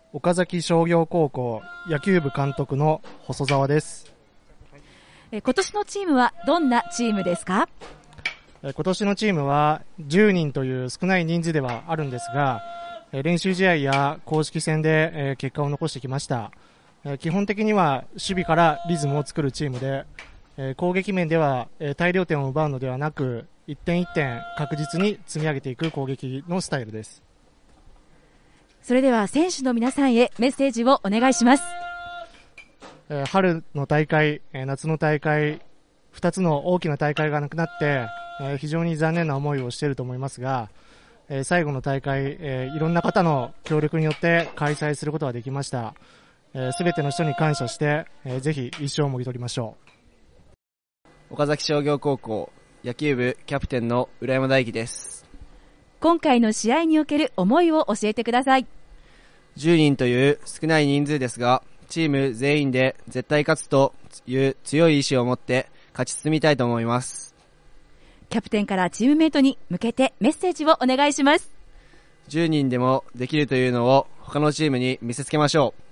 岡崎商業高校野球部監督の細澤です。 今年のチームはどんなチームですか？ 今年のチームは10人という少ない人数ではあるんですが、練習試合や公式戦で結果を残してきました。基本的には守備からリズムを作るチームで、攻撃面では大量点を奪うのではなく、一点一点確実に積み上げていく攻撃のスタイルです。 それでは選手の皆さんへメッセージをお願いします。 春の大会、夏の大会、2つの大きな大会がなくなって、非常に残念な思いをしていると思いますが、最後の大会、いろんな方の協力によって開催することができました。すべての人に感謝して、ぜひ一生をもぎ取りましょう。岡崎商業高校野球部キャプテンの浦山大輝です。 今回の試合における思いを教えてください。 10人という少ない人数ですが、チーム全員で絶対勝つという強い意志を持って勝ち進みたいと思います。 キャプテンからチームメイトに向けてメッセージをお願いします。 10人でもできるというのを他のチームに見せつけましょう。